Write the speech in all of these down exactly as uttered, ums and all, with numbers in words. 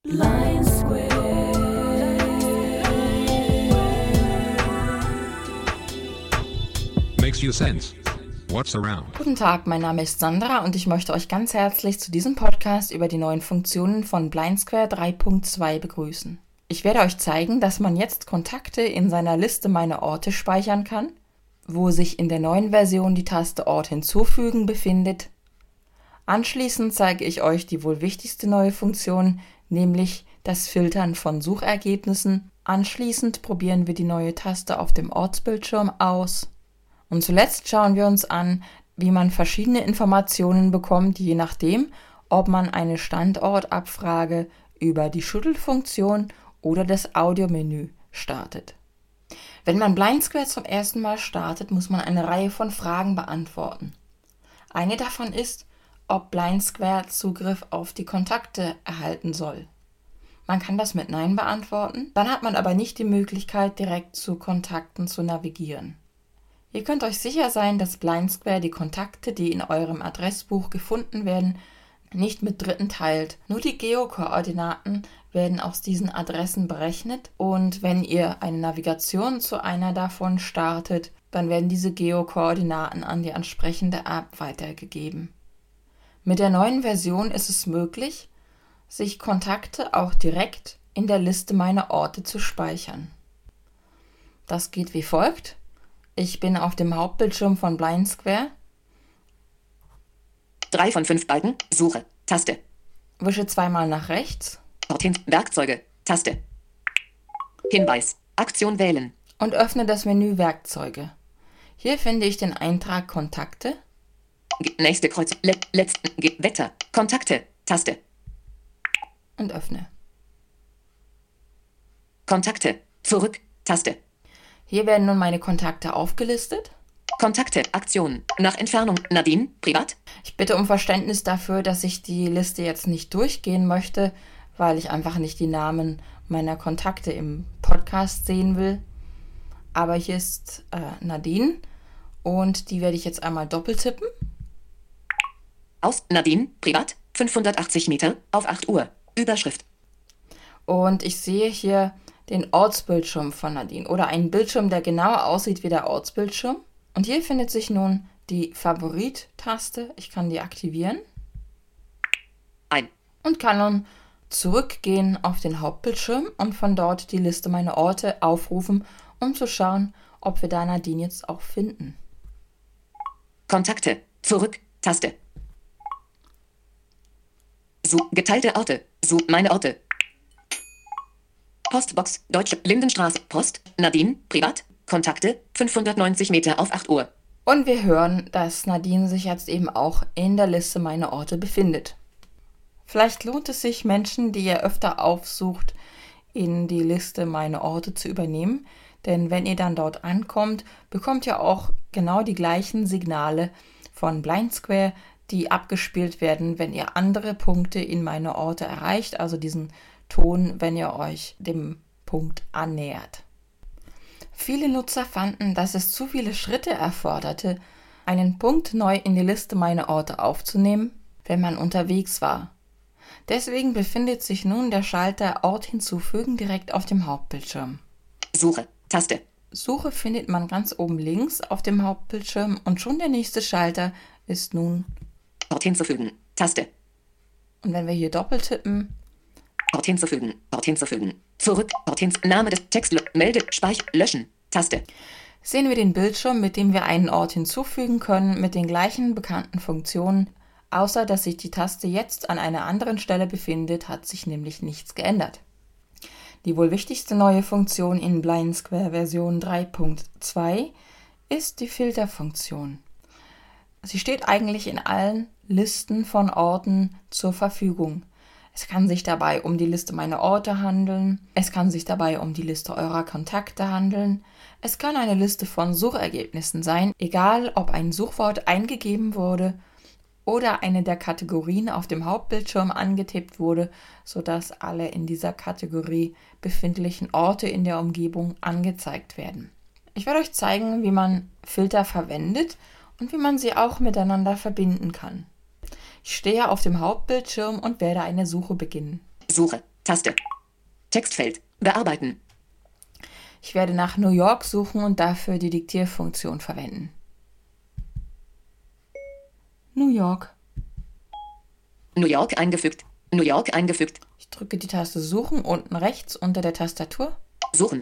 Lion Square. Makes you sense. What's around? Guten Tag, mein Name ist Sandra und ich möchte euch ganz herzlich zu diesem Podcast über die neuen Funktionen von BlindSquare drei Punkt zwei begrüßen. Ich werde euch zeigen, dass man jetzt Kontakte in seiner Liste Meine Orte speichern kann, wo sich in der neuen Version die Taste Ort hinzufügen befindet. Anschließend zeige ich euch die wohl wichtigste neue Funktion, nämlich das Filtern von Suchergebnissen. Anschließend probieren wir die neue Taste auf dem Ortsbildschirm aus. Und zuletzt schauen wir uns an, wie man verschiedene Informationen bekommt, je nachdem, ob man eine Standortabfrage über die Schüttelfunktion oder das Audiomenü startet. Wenn man BlindSquare zum ersten Mal startet, muss man eine Reihe von Fragen beantworten. Eine davon ist, ob BlindSquare Zugriff auf die Kontakte erhalten soll. Man kann das mit Nein beantworten, dann hat man aber nicht die Möglichkeit, direkt zu Kontakten zu navigieren. Ihr könnt euch sicher sein, dass BlindSquare die Kontakte, die in eurem Adressbuch gefunden werden, nicht mit Dritten teilt. Nur die Geokoordinaten werden aus diesen Adressen berechnet und wenn ihr eine Navigation zu einer davon startet, dann werden diese Geokoordinaten an die entsprechende App weitergegeben. Mit der neuen Version ist es möglich, sich Kontakte auch direkt in der Liste Meine Orte zu speichern. Das geht wie folgt. Ich bin auf dem Hauptbildschirm von BlindSquare. drei von fünf Balken, Suche, Taste. Wische zweimal nach rechts. Dorthin, Werkzeuge, Taste. Hinweis, Aktion wählen. Und öffne das Menü Werkzeuge. Hier finde ich den Eintrag Kontakte. G- Nächste Kreuz, Le- letzten, G- Wetter, Kontakte, Taste. Und öffne. Kontakte, zurück, Taste. Hier werden nun meine Kontakte aufgelistet. Kontakte, Aktion, nach Entfernung, Nadine, privat. Ich bitte um Verständnis dafür, dass ich die Liste jetzt nicht durchgehen möchte, weil ich einfach nicht die Namen meiner Kontakte im Podcast sehen will. Aber hier ist äh, Nadine und die werde ich jetzt einmal doppeltippen. Aus, Nadine, privat, fünfhundertachtzig Meter, auf acht Uhr, Überschrift. Und ich sehe hier den Ortsbildschirm von Nadine oder einen Bildschirm, der genauer aussieht wie der Ortsbildschirm. Und hier findet sich nun die Favorit-Taste. Ich kann die aktivieren. Ein. Und kann nun zurückgehen auf den Hauptbildschirm und von dort die Liste Meine Orte aufrufen, um zu schauen, ob wir da Nadine jetzt auch finden. Kontakte, zurück, Taste. So, geteilte Orte, so, meine Orte. Postbox, Deutsche, Lindenstraße, Post, Nadine, privat, Kontakte, fünfhundertneunzig Meter auf acht Uhr. Und wir hören, dass Nadine sich jetzt eben auch in der Liste Meine Orte befindet. Vielleicht lohnt es sich, Menschen, die ihr öfter aufsucht, in die Liste Meine Orte zu übernehmen. Denn wenn ihr dann dort ankommt, bekommt ihr auch genau die gleichen Signale von BlindSquare, die abgespielt werden, wenn ihr andere Punkte in Meine Orte erreicht, also diesen Ton, wenn ihr euch dem Punkt annähert. Viele Nutzer fanden, dass es zu viele Schritte erforderte, einen Punkt neu in die Liste Meine Orte aufzunehmen, wenn man unterwegs war. Deswegen befindet sich nun der Schalter Ort hinzufügen direkt auf dem Hauptbildschirm. Suche, Taste. Suche findet man ganz oben links auf dem Hauptbildschirm und schon der nächste Schalter ist nun Ort hinzufügen, Taste. Und wenn wir hier doppeltippen, Ort hinzufügen, Ort hinzufügen, zurück, Ort hin, Name des Text, Melde, Speich, Löschen, Taste. sehen wir den Bildschirm, mit dem wir einen Ort hinzufügen können, mit den gleichen bekannten Funktionen. Außer dass sich die Taste jetzt an einer anderen Stelle befindet, hat sich nämlich nichts geändert. Die wohl wichtigste neue Funktion in BlindSquare Version drei Punkt zwei ist die Filterfunktion. Sie steht eigentlich in allen Listen von Orten zur Verfügung. Es kann sich dabei um die Liste Meine Orte handeln, es kann sich dabei um die Liste eurer Kontakte handeln, es kann eine Liste von Suchergebnissen sein, egal ob ein Suchwort eingegeben wurde oder eine der Kategorien auf dem Hauptbildschirm angetippt wurde, sodass alle in dieser Kategorie befindlichen Orte in der Umgebung angezeigt werden. Ich werde euch zeigen, wie man Filter verwendet und wie man sie auch miteinander verbinden kann. Ich stehe auf dem Hauptbildschirm und werde eine Suche beginnen. Suche, Taste. Textfeld. Bearbeiten. Ich werde nach New York suchen und dafür die Diktierfunktion verwenden. New York. New York eingefügt. New York eingefügt. Ich drücke die Taste Suchen unten rechts unter der Tastatur. Suchen.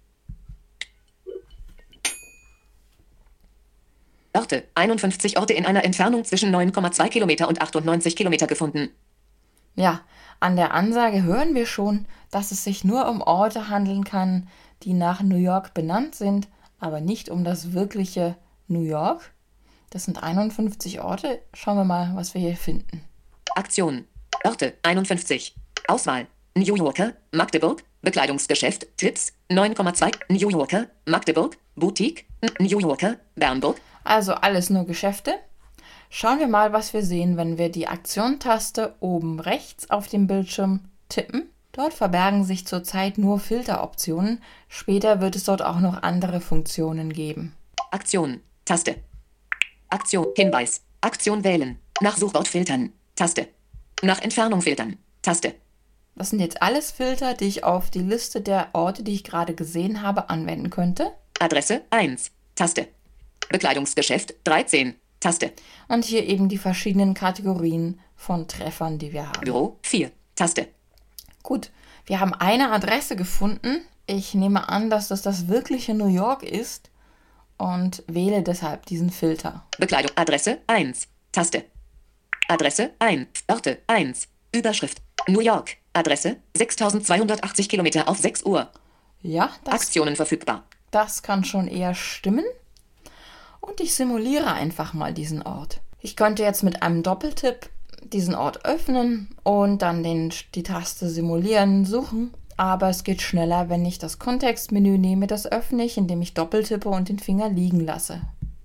Orte. einundfünfzig Orte in einer Entfernung zwischen neun Komma zwei Kilometer und achtundneunzig Kilometer gefunden. Ja, an der Ansage hören wir schon, dass es sich nur um Orte handeln kann, die nach New York benannt sind, aber nicht um das wirkliche New York. Das sind einundfünfzig Orte. Schauen wir mal, was wir hier finden. Aktion. Orte. einundfünfzig. Auswahl. New Yorker, Magdeburg, Bekleidungsgeschäft, Tipps, neun Komma zwei, New Yorker, Magdeburg, Boutique, New Yorker, Bernburg. Also alles nur Geschäfte. Schauen wir mal, was wir sehen, wenn wir die Aktion-Taste oben rechts auf dem Bildschirm tippen. Dort verbergen sich zurzeit nur Filteroptionen. Später wird es dort auch noch andere Funktionen geben. Aktion. Taste. Aktion. Hinweis. Aktion wählen. Nach Suchwort filtern. Taste. Nach Entfernung filtern. Taste. Das sind jetzt alles Filter, die ich auf die Liste der Orte, die ich gerade gesehen habe, anwenden könnte. Adresse eins. Taste. Bekleidungsgeschäft dreizehn. Taste. Und hier eben die verschiedenen Kategorien von Treffern, die wir haben. Büro vier. Taste. Gut, wir haben eine Adresse gefunden. Ich nehme an, dass das das wirkliche New York ist und wähle deshalb diesen Filter. Bekleidung. Adresse eins. Taste. Adresse eins. Orte eins. Überschrift. New York. Adresse sechstausendzweihundertachtzig Kilometer auf sechs Uhr. Ja, das, Aktionen verfügbar. das kann schon eher stimmen. Und ich simuliere einfach mal diesen Ort. Ich könnte jetzt mit einem Doppeltipp diesen Ort öffnen und dann den, die Taste Simulieren suchen. Aber es geht schneller, wenn ich das Kontextmenü nehme. Das öffne ich, indem ich doppeltippe und den Finger liegen lasse.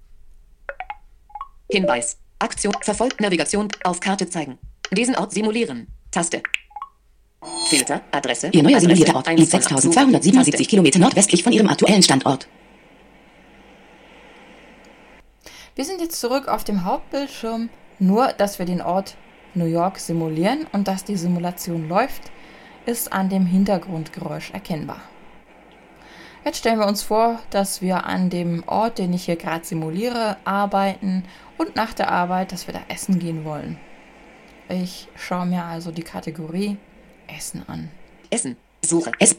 Hinweis. Aktion. Verfolgt Navigation. Auf Karte zeigen. Diesen Ort simulieren. Taste. Filter. Adresse. Ihr neuer Adresse simulierter Ort eins liegt von acht. sechstausendzweihundertsiebenundsiebzig Kilometer nordwestlich von Ihrem aktuellen Standort. Wir sind jetzt zurück auf dem Hauptbildschirm, nur dass wir den Ort New York simulieren und dass die Simulation läuft, ist an dem Hintergrundgeräusch erkennbar. Jetzt stellen wir uns vor, dass wir an dem Ort, den ich hier gerade simuliere, arbeiten und nach der Arbeit, dass wir da essen gehen wollen. Ich schaue mir also die Kategorie Essen an. Essen. Suche. Essen.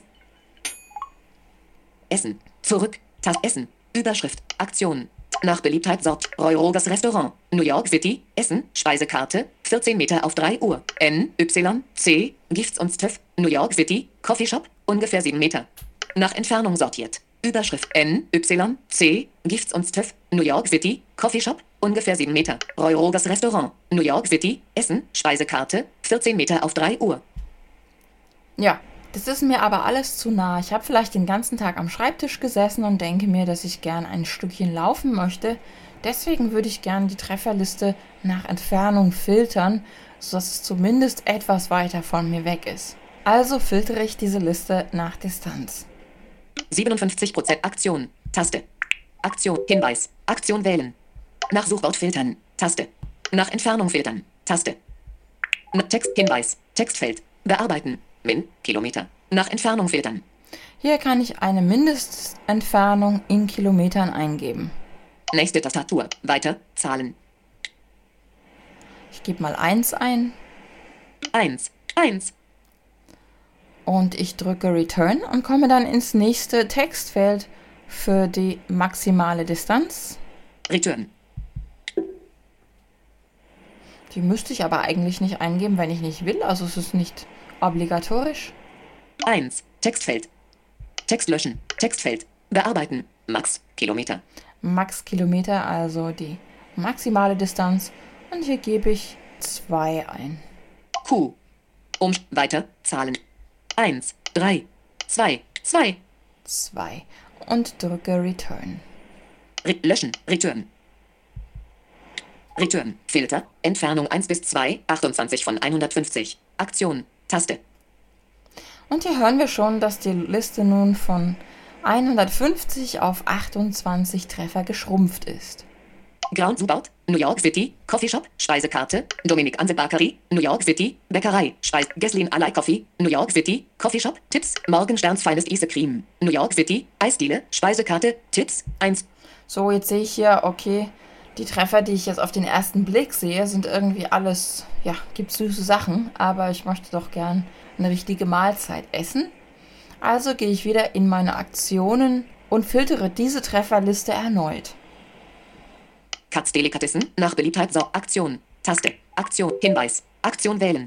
Essen. Zurück. Taste. Essen. Überschrift. Aktion. Nach Beliebtheit Sort. Roy Rogers Restaurant. New York City. Essen. Speisekarte. vierzehn Meter auf drei Uhr. N. Y. C. Gifts und Stöff. New York City. Coffeeshop. Ungefähr sieben Meter. Nach Entfernung sortiert. Überschrift. N. Y. C. Gifts und Stöff. New York City. Coffeeshop. Ungefähr sieben Meter. Roy Rogers Restaurant. New York City. Essen. Speisekarte. vierzehn Meter auf drei Uhr. Ja, das ist mir aber alles zu nah. Ich habe vielleicht den ganzen Tag am Schreibtisch gesessen und denke mir, dass ich gern ein Stückchen laufen möchte. Deswegen würde ich gern die Trefferliste nach Entfernung filtern, sodass es zumindest etwas weiter von mir weg ist. Also filtere ich diese Liste nach Distanz. siebenundfünfzig Prozent Aktion. Taste. Aktion. Hinweis. Aktion wählen. Nach Suchwort filtern. Taste. Nach Entfernung filtern. Taste. Nach Text. Hinweis. Textfeld. Bearbeiten. Min. Kilometer. Nach Entfernung filtern. Hier kann ich eine Mindestentfernung in Kilometern eingeben. Nächste Tastatur. Weiter. Zahlen. Ich gebe mal eins ein eins. eins. und ich drücke Return und komme dann ins nächste Textfeld für die maximale Distanz. Return. Die müsste ich aber eigentlich nicht eingeben, wenn ich nicht will. Also es ist nicht obligatorisch. eins. Textfeld. Text löschen. Textfeld. Bearbeiten. Max. Kilometer. Max Kilometer, also die maximale Distanz. Und hier gebe ich zwei ein. Q. Um. Weiter. Zahlen. eins. drei. zwei. zwei. zwei. Und drücke Return. Re löschen. Return. Return. Filter. Entfernung eins bis zwei. achtundzwanzig von hundertfünfzig. Aktion. Taste. Und hier hören wir schon, dass die Liste nun von hundertfünfzig auf achtundzwanzig Treffer geschrumpft ist. Ground Zubaut, New York City, Coffeeshop, Speisekarte, Dominique Anse Bakery, New York City, Bäckerei, Speis, Geslin Alai Coffee, New York City, Coffeeshop, Tipps, Morgensterns Finest Ice Cream, New York City, Eisdiele, Speisekarte, Tipps, eins. So, jetzt sehe ich hier, okay, die Treffer, die ich jetzt auf den ersten Blick sehe, sind irgendwie alles, ja, gibt süße Sachen, aber ich möchte doch gern eine richtige Mahlzeit essen. Also gehe ich wieder in meine Aktionen und filtere diese Trefferliste erneut. Katz Delikatessen, nach Beliebtheit, so, Aktion, Taste, Aktion, Hinweis, Aktion wählen.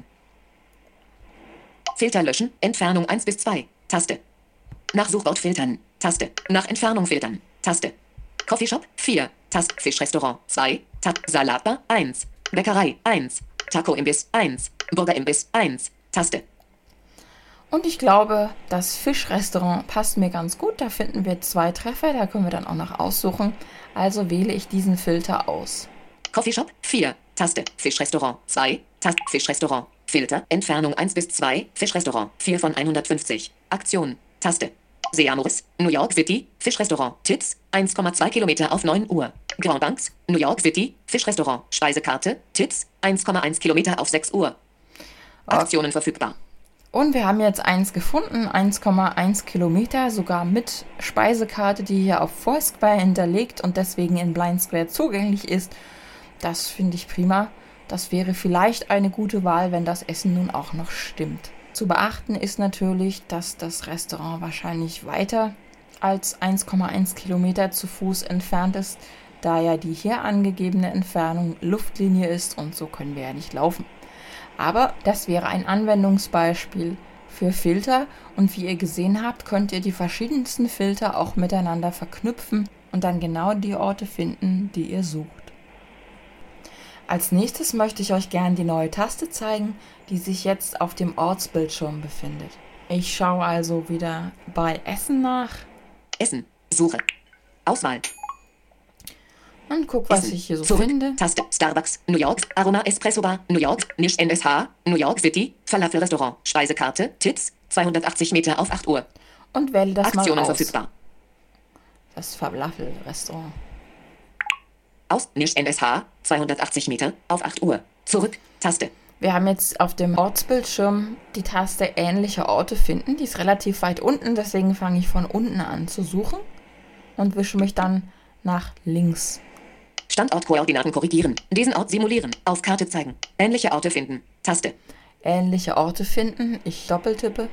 Filter löschen, Entfernung eins bis zwei, Taste. Nach Suchwort filtern, Taste. Nach Entfernung filtern, Taste. Coffeeshop, vier, Taste. Fischrestaurant, zwei, Taste. Salatbar, eins, Bäckerei, eins, Taco-Imbiss, eins, Burger-Imbiss, eins, Taste. Und ich glaube, das Fischrestaurant passt mir ganz gut. Da finden wir zwei Treffer, da können wir dann auch noch aussuchen. Also wähle ich diesen Filter aus. Coffeeshop, vier, Taste. Fischrestaurant, zwei, Taste. Fischrestaurant, Filter, Entfernung eins bis zwei, Fischrestaurant, vier von hundertfünfzig, Aktion, Taste. Seamoris, New York City, Fischrestaurant, Tipps, eins Komma zwei Kilometer auf neun Uhr. Grand Banks, New York City, Fischrestaurant, Speisekarte, Tipps, eins Komma eins Kilometer auf sechs Uhr. Aktionen verfügbar. Und wir haben jetzt eins gefunden, eins Komma eins Kilometer, sogar mit Speisekarte, die hier auf Foursquare hinterlegt und deswegen in Blind Square zugänglich ist. Das finde ich prima. Das wäre vielleicht eine gute Wahl, wenn das Essen nun auch noch stimmt. Zu beachten ist natürlich, dass das Restaurant wahrscheinlich weiter als eins Komma eins Kilometer zu Fuß entfernt ist, da ja die hier angegebene Entfernung Luftlinie ist und so können wir ja nicht laufen. Aber das wäre ein Anwendungsbeispiel für Filter und wie ihr gesehen habt, könnt ihr die verschiedensten Filter auch miteinander verknüpfen und dann genau die Orte finden, die ihr sucht. Als nächstes möchte ich euch gerne die neue Taste zeigen, die sich jetzt auf dem Ortsbildschirm befindet. Ich schaue also wieder bei Essen nach. Essen, Suche, Auswahl. Und guck, was Essen. ich hier so Zurück. finde. Taste. Starbucks, New York, Aroma Espresso Bar, New York, Nisch N S H, New York City, Falafel Restaurant, Speisekarte, Tipps, zweihundertachtzig Meter auf acht Uhr. Und wähle das Aktionen mal aus. verfügbar. Das Falafel-Restaurant. Aus, Nisch N S H, zweihundertachtzig Meter auf acht Uhr. Zurück, Taste. Wir haben jetzt auf dem Ortsbildschirm die Taste ähnliche Orte finden. Die ist relativ weit unten, deswegen fange ich von unten an zu suchen und wische mich dann nach links. Standortkoordinaten korrigieren. Diesen Ort simulieren. Auf Karte zeigen. Ähnliche Orte finden. Taste. Ähnliche Orte finden. Ich doppeltippe.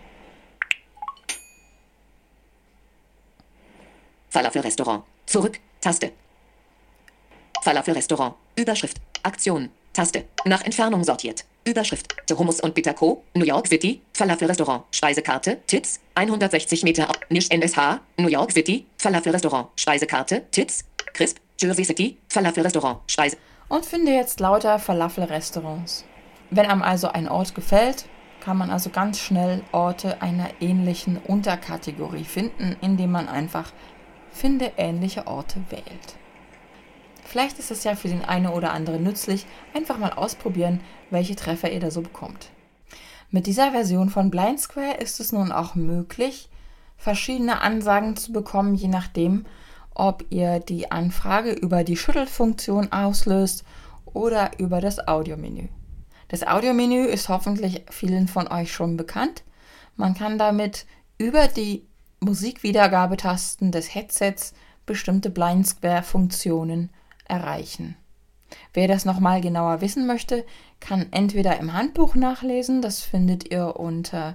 Falafel-Restaurant. Zurück. Taste. Falafel-Restaurant. Überschrift. Aktion. Taste. Nach Entfernung sortiert. Überschrift. The Hummus und Bitterco. New York City. Falafel-Restaurant. Speisekarte. Tipps. hundertsechzig Meter ab. Nisch N S H. New York City. Falafel-Restaurant. Speisekarte. Tipps. Crisp. Jersey City. Falafel-Restaurant. Speise. Und finde jetzt lauter Falafel-Restaurants. Wenn einem also ein Ort gefällt, kann man also ganz schnell Orte einer ähnlichen Unterkategorie finden, indem man einfach Finde ähnliche Orte wählt. Vielleicht ist es ja für den einen oder anderen nützlich, einfach mal ausprobieren, welche Treffer ihr da so bekommt. Mit dieser Version von Blind Square ist es nun auch möglich, verschiedene Ansagen zu bekommen, je nachdem, ob ihr die Anfrage über die Schüttelfunktion auslöst oder über das Audiomenü. Das Audiomenü ist hoffentlich vielen von euch schon bekannt. Man kann damit über die Musikwiedergabetasten des Headsets bestimmte Blind Square-Funktionen erreichen. Wer das nochmal genauer wissen möchte, kann entweder im Handbuch nachlesen, das findet ihr unter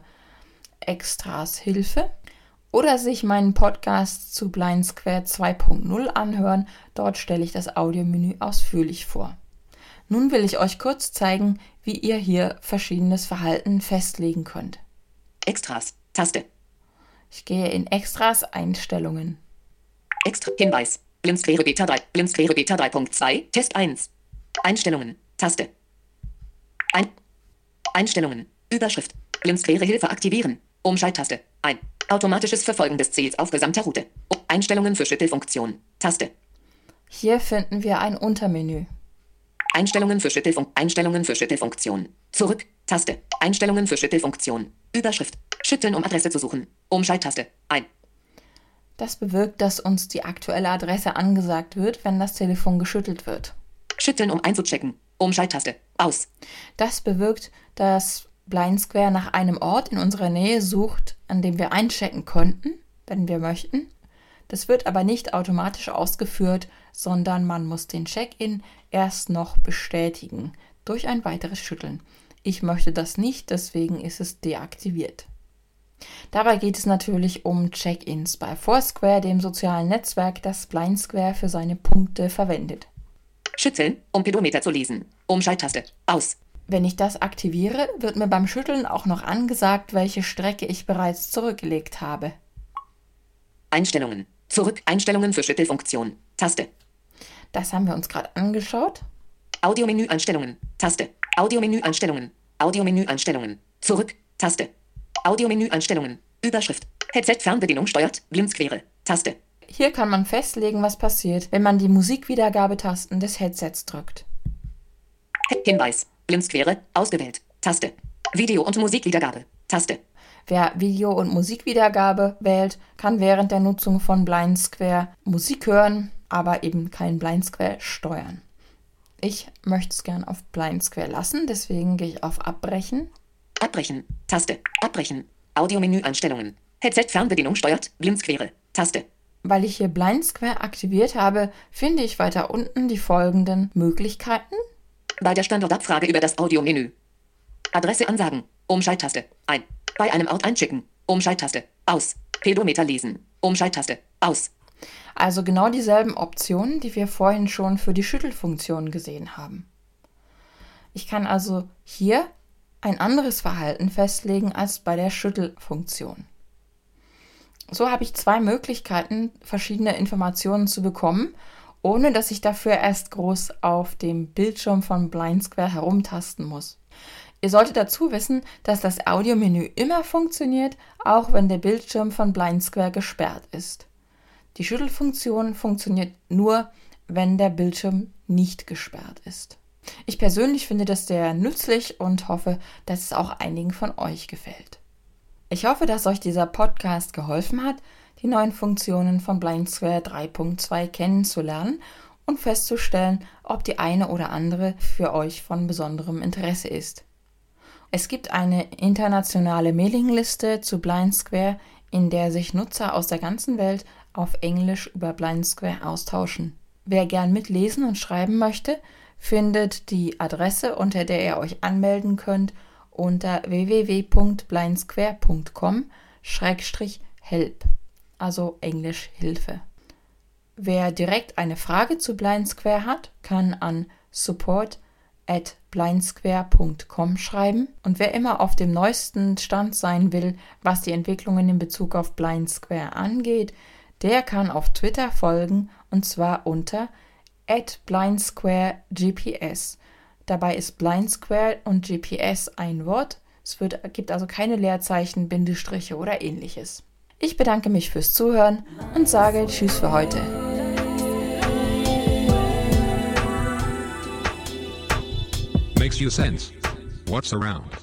Extras Hilfe, oder sich meinen Podcast zu Blind Square zwei Punkt null anhören, dort stelle ich das Audiomenü ausführlich vor. Nun will ich euch kurz zeigen, wie ihr hier verschiedenes Verhalten festlegen könnt. Extras. Taste. Ich gehe in Extras Einstellungen. Extra. Hinweis. Blindsquare Beta drei. Blindsquare Beta drei Punkt zwei. Test eins. Einstellungen. Taste. Ein. Einstellungen. Überschrift. Blindsquare Hilfe aktivieren. Umschalttaste. Ein. Automatisches Verfolgen des Ziels auf gesamter Route. Einstellungen für Schüttelfunktion. Taste. Hier finden wir ein Untermenü. Einstellungen für Schüttelfunktion. Einstellungen für Schüttelfunktion. Zurück. Taste. Einstellungen für Schüttelfunktion. Überschrift. Schütteln, um Adresse zu suchen. Umschalttaste. Ein. Das bewirkt, dass uns die aktuelle Adresse angesagt wird, wenn das Telefon geschüttelt wird. Schütteln, um einzuchecken. Umschalttaste. Aus. Das bewirkt, dass Blind Square nach einem Ort in unserer Nähe sucht, an dem wir einchecken könnten, wenn wir möchten. Das wird aber nicht automatisch ausgeführt, sondern man muss den Check-in erst noch bestätigen durch ein weiteres Schütteln. Ich möchte das nicht, deswegen ist es deaktiviert. Dabei geht es natürlich um Check-ins bei Foursquare, dem sozialen Netzwerk, das Blind Square für seine Punkte verwendet. Schütteln, um Pedometer zu lesen. Umschalttaste. Aus. Wenn ich das aktiviere, wird mir beim Schütteln auch noch angesagt, welche Strecke ich bereits zurückgelegt habe. Einstellungen. Zurück. Einstellungen für Schüttelfunktion. Taste. Das haben wir uns gerade angeschaut. Audiomenü Einstellungen. Taste. Audiomenü Einstellungen. Audiomenü Einstellungen. Zurück. Taste. Audiomenü Einstellungen. Überschrift. Headset-Fernbedienung steuert. Blindsquere. Taste. Hier kann man festlegen, was passiert, wenn man die Musikwiedergabetasten des Headsets drückt. Hinweis. Blindsquere. Ausgewählt. Taste. Video- und Musikwiedergabe. Taste. Wer Video- und Musikwiedergabe wählt, kann während der Nutzung von Blind Square Musik hören, aber eben kein Blind Square steuern. Ich möchte es gern auf Blind Square lassen, deswegen gehe ich auf Abbrechen. Abbrechen. Taste. Abbrechen. Audiomenü Einstellungen. Headset-Fernbedienung steuert. Blindsquere. Taste. Weil ich hier Blind Square aktiviert habe, finde ich weiter unten die folgenden Möglichkeiten. Bei der Standortabfrage über das Audiomenü. Adresse ansagen. Umschalttaste. Ein. Bei einem Ort einchecken. Umschalttaste. Aus. Pedometer lesen. Umschalttaste. Aus. Also genau dieselben Optionen, die wir vorhin schon für die Schüttelfunktion gesehen haben. Ich kann also hier ein anderes Verhalten festlegen als bei der Schüttelfunktion. So habe ich zwei Möglichkeiten, verschiedene Informationen zu bekommen, ohne dass ich dafür erst groß auf dem Bildschirm von Blind Square herumtasten muss. Ihr solltet dazu wissen, dass das Audiomenü immer funktioniert, auch wenn der Bildschirm von Blind Square gesperrt ist. Die Schüttelfunktion funktioniert nur, wenn der Bildschirm nicht gesperrt ist. Ich persönlich finde das sehr nützlich und hoffe, dass es auch einigen von euch gefällt. Ich hoffe, dass euch dieser Podcast geholfen hat, die neuen Funktionen von Blind Square drei Punkt zwei kennenzulernen und festzustellen, ob die eine oder andere für euch von besonderem Interesse ist. Es gibt eine internationale Mailingliste zu Blind Square, in der sich Nutzer aus der ganzen Welt auf Englisch über Blind Square austauschen. Wer gern mitlesen und schreiben möchte, findet die Adresse, unter der ihr euch anmelden könnt, unter w w w punkt blindsquare punkt com schrägstrich help, also Englisch Hilfe. Wer direkt eine Frage zu Blind Square hat, kann an support at blindsquare punkt com schreiben, und wer immer auf dem neuesten Stand sein will, was die Entwicklungen in Bezug auf Blind Square angeht, der kann auf Twitter folgen, und zwar unter at blindsquaregps. Dabei ist Blind Square und G P S ein Wort. Es wird, gibt also keine Leerzeichen, Bindestriche oder ähnliches. Ich bedanke mich fürs Zuhören und sage Tschüss für heute. Makes you sense. What's around?